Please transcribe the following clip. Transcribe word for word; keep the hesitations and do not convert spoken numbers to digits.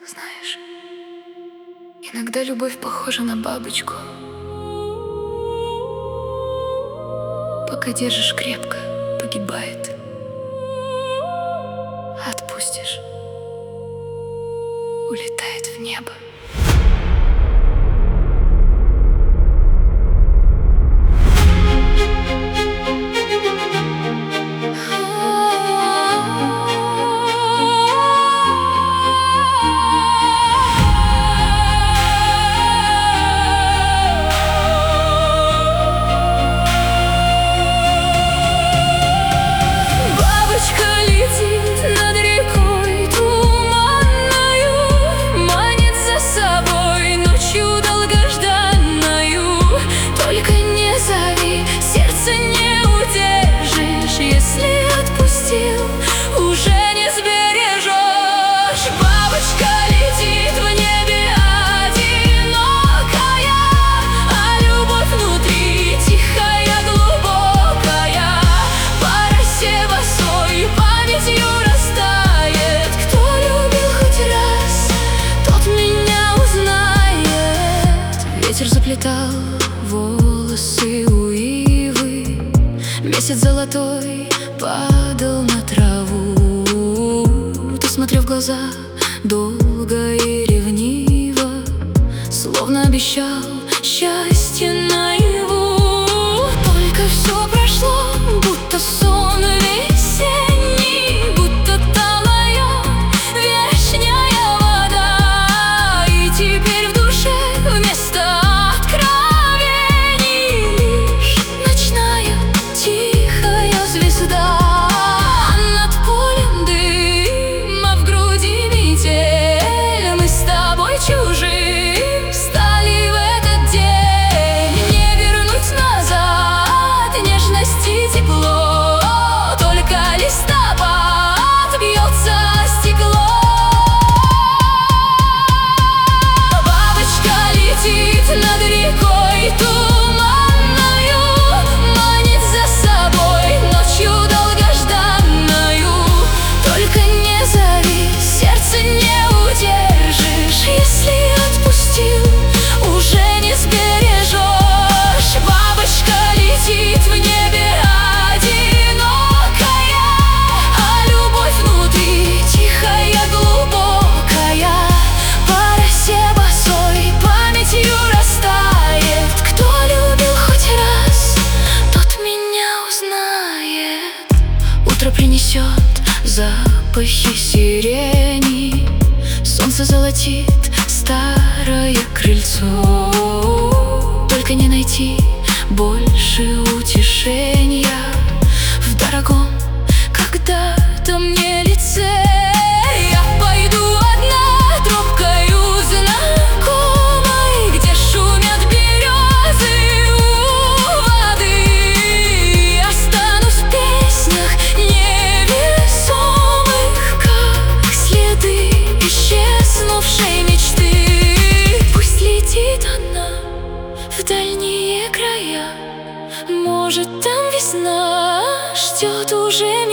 Знаешь, иногда любовь похожа на бабочку. Пока держишь крепко, погибает. Отпустишь, улетает в небо. Ветер заплетал волосы у ивы, месяц золотой падал на траву. Ты смотрел в глаза долго и ревниво, словно обещал счастье наяву. Только все прошло, будто сон весенний, будто талая вешняя вода. И теперь в душе вместо принесет запахи сирени, солнце золотит старое крыльцо. Только не найти больше утешения в дорогом когда-то мне лице. Я пойду одна тропкою знакомой, где шумят березы у воды. Останусь в песнях невесомых, как следы исчезнувшей мечты. Пусть летит она в дальние края, может, там весна ждет уже.